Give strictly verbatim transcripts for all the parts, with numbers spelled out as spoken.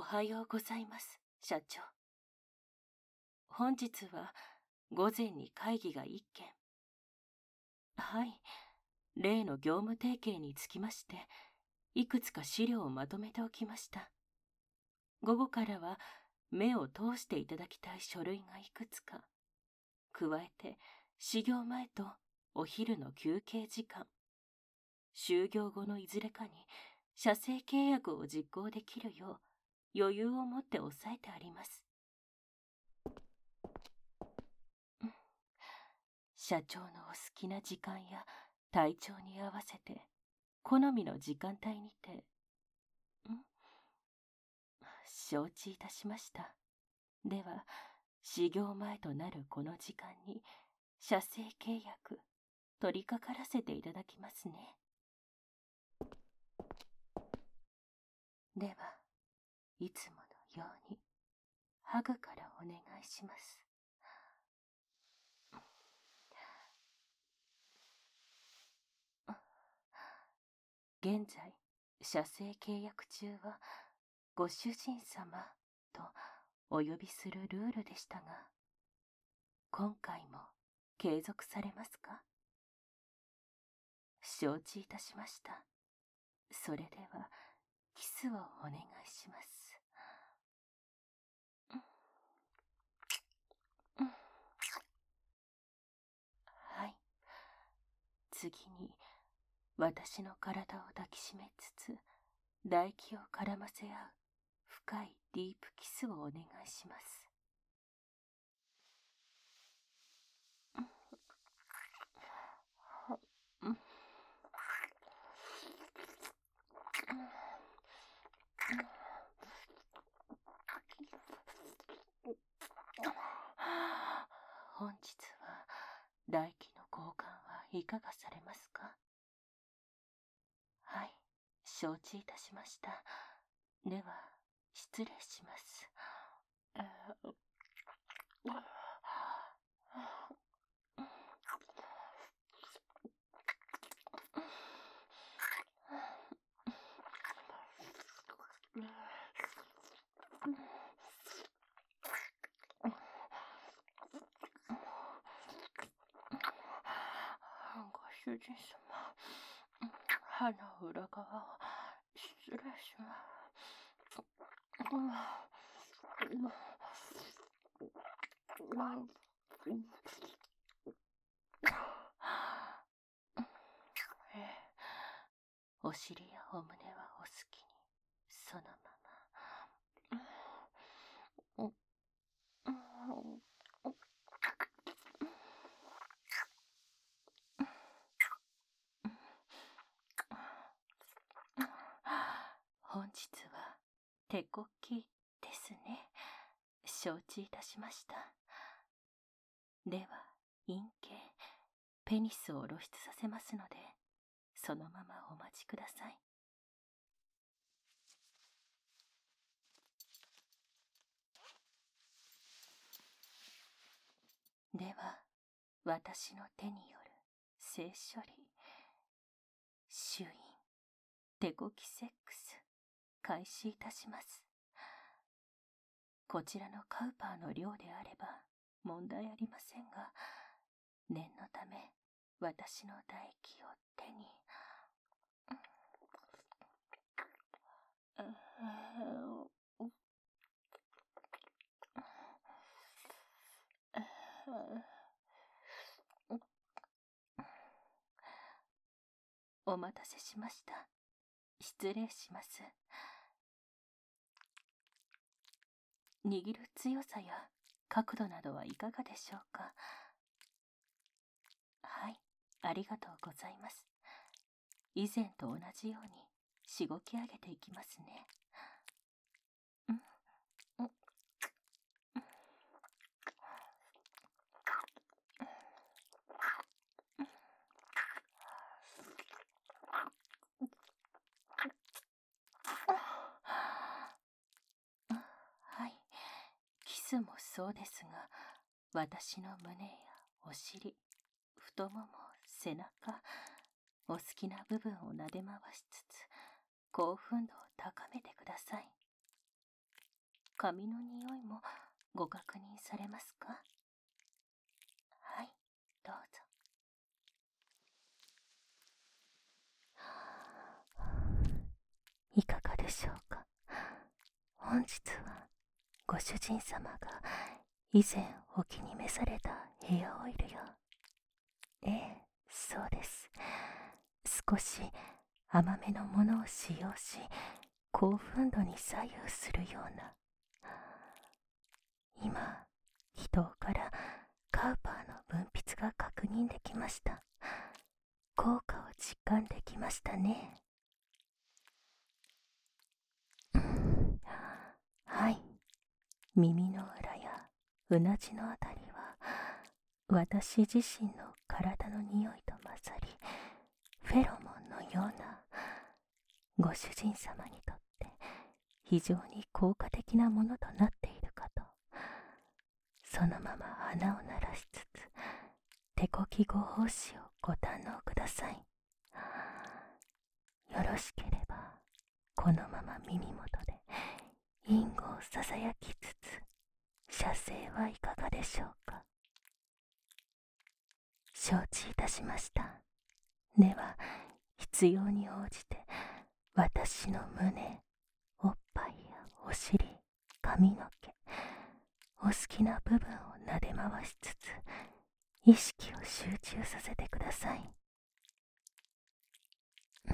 はようございます、社長。本日は午前に会議が一件。はい、例の業務提携につきまして、いくつか資料をまとめておきました。午後からは目を通していただきたい書類がいくつか。加えて、始業前とお昼の休憩時間、就業後のいずれかに社製契約を実行できるよう余裕を持って抑えてあります。社長のお好きな時間や体調に合わせて好みの時間帯にて、ん承知いたしました。では、始業前となるこの時間に社製契約取り掛からせていただきますね。では、いつものようにハグからお願いします。現在、社製契約中はご主人様とお呼びするルールでしたが、今回も継続されますか？承知いたしました。それでは、キスをお願いします。はい。次に、私の体を抱きしめつつ、唾液を絡ませ合う深いディープキスをお願いします。本日は唾液の交換はいかがされますか？はい、承知いたしました。では、失礼します。ご主人様、歯の裏側を失礼します。ええ、お尻やお胸はお好きに、そのまま。本日は手こきですね。承知いたしました。では、陰茎、ペニスを露出させますので、そのままお待ちください。では、私の手による性処理、朱印、手こきセックス、開始いたします。こちらのカウパーの量であれば問題ありませんが、念のため私の唾液を手に。お待たせしました。失礼します。握る強さや角度などはいかがでしょうか？はい、ありがとうございます。以前と同じようにしごき上げていきますね。はい、キスもそうですが、私の胸やお尻、太もも、背中、お好きな部分を撫で回しつつ、興奮度を高めてください。 髪の匂いもご確認されますか？はい、どうぞ。いかがでしょうか。本日はご主人様が以前お気に召されたヘアオイルよ。ええ、そうです。少し甘めのものを使用し、興奮度に左右するような。今、気筒からカウパーの分泌が確認できました。効果を実感できましたね。はい。耳の裏やうなじのあたりは、私自身の体の匂いと混ざり、フェロモンのような、ご主人様にとって非常に効果的なものとなっているかと。そのまま鼻を鳴らしつつ、手こきご奉仕をご堪能ください。よろしければ、このまま耳元で因果をささやきつつ、射精はいかがでしょうか。承知いたしました。では、必要に応じて、私の胸、おっぱいやお尻、髪の毛、お好きな部分を撫で回しつつ、意識を集中させてください。うん、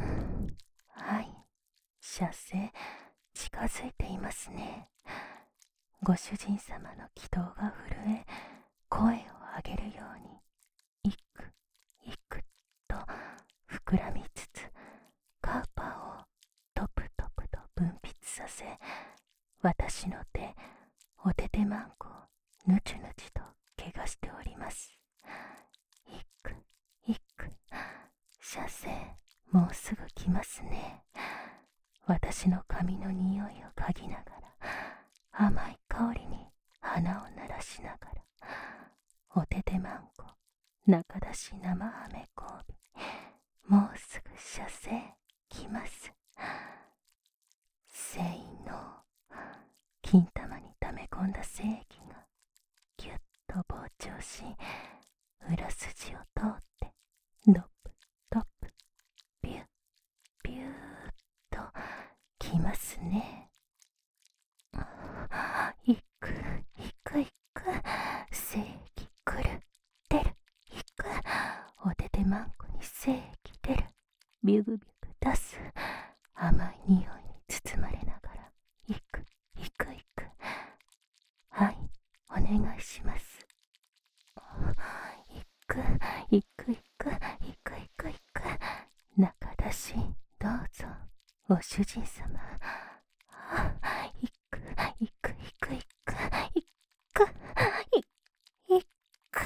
はい、射精近づいていますね。ご主人様の気筒が震え、声を上げるように、いく、いくと膨らみつつ、カウパーをトプトプと分泌させ、私の手、お手手マンコをぬちゅぬちと怪我しております。いく、いく、射精、もうすぐ来ますね。私の髪の匂いを嗅ぎながら、甘い香りに鼻を鳴らしながら、お手手マンコ、中出し生アメ交尾、もうすぐ射精来ます。精の金玉に溜め込んだ精液がぎゅっと膨張し、裏筋を通ってドップドップビュッビューッときますね。いくいくいく、精液来る出るいく、お手手マンコに精液出る、ビュグビュグ出す、甘い匂いに包まれながらいくいくいく。はい、お願いします。いくいくいくいくいくいく、中出しどうぞご主人様。いくいくいくいくいくいいく。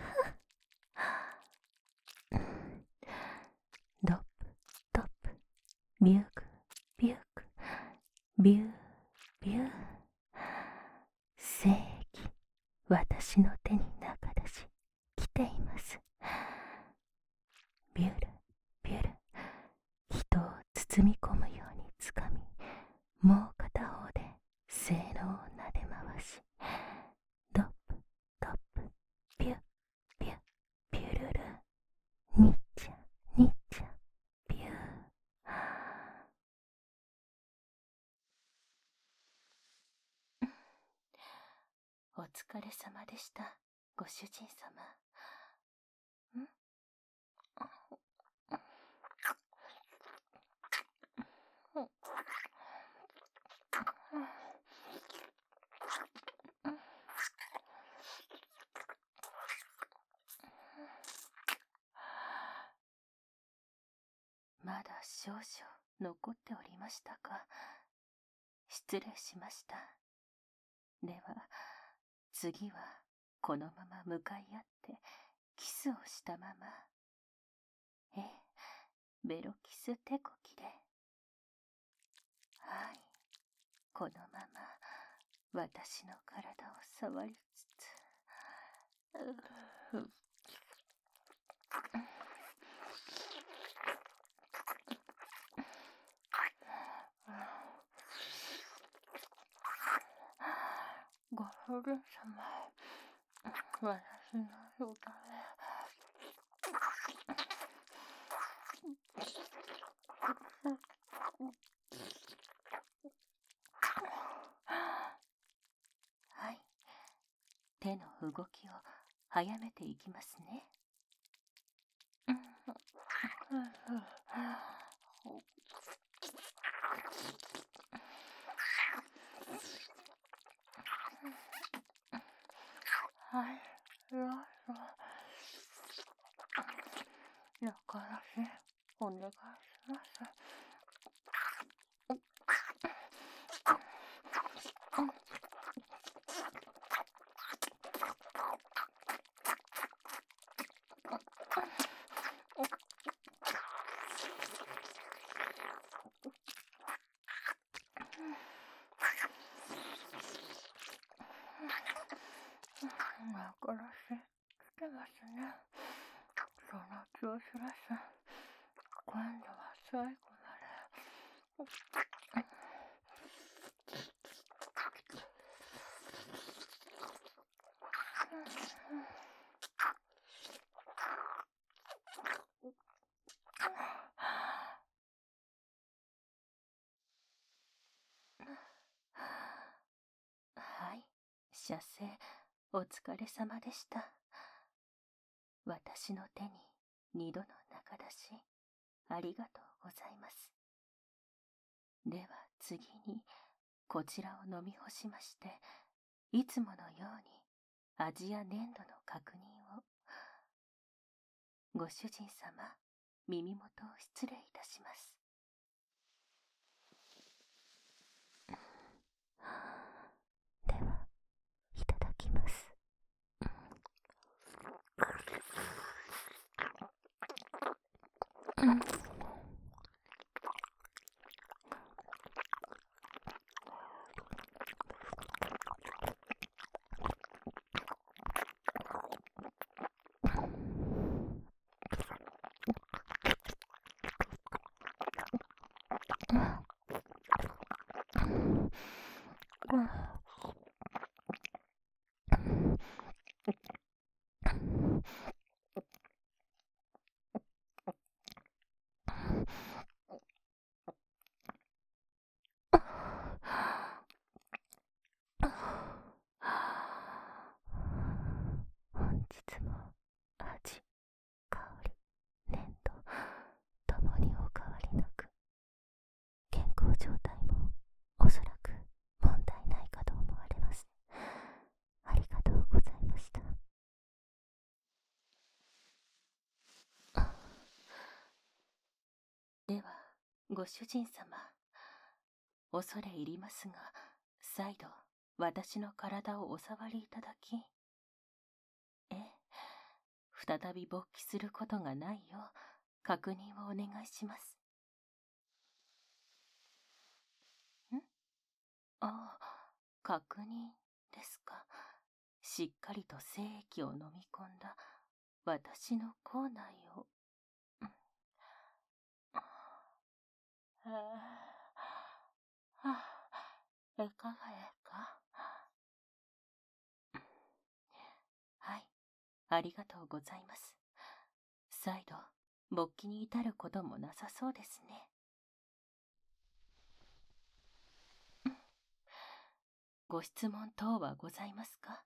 ドップドップビューグビューグビュービュー。精液、私の手に中出し来ています。ビュルビュル、人を包み込むようにつかみ、もう片方で精のを撫で回し、ドップドップビュビュビュルル、にっちゃにっちゃビュー。お疲れ様でした、ご主人様。んまだ少々残っておりましたか。失礼しました。では、次はこのまま向かい合ってキスをしたまま。ええ、ベロキス手こきで。はい、このまま私の体を触りつつ、うう主人様、私のおため。はい、手の動きを早めていきますね。はい、よいしょ。中出し、お願いします。中出し、来てますね。その調子です。今度は最後まで。はい、射精、お疲れ様でした。私の手に二度の中出し、ありがとうございます。では次に、こちらを飲み干しまして、いつものように味や粘度の確認を。ご主人様、耳元を失礼いたします。では、いただきます。うん。本日も味、香り、粘度ともにお変わりなく、健康状態もおそらく問題ないかと思われます。ありがとうございました。では、ご主人様、恐れ入りますが、再度私の体をお触りいただき、ええ、再び勃起することがないよう確認をお願いします。ん？ああ、確認ですか。しっかりと精液を飲み込んだ私の口内を。えー、はあ、いかがですか？はい、ありがとうございます。再度、勃起に至ることもなさそうですね。ご質問等はございますか？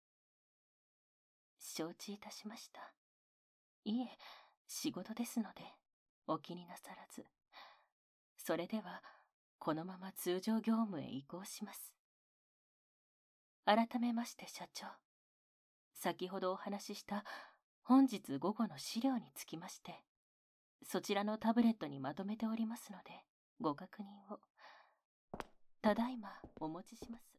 承知いたしました。いえ、仕事ですので、お気になさらず。それでは、このまま通常業務へ移行します。改めまして社長、先ほどお話しした本日午後の資料につきまして、そちらのタブレットにまとめておりますので、ご確認を。ただいまお持ちします。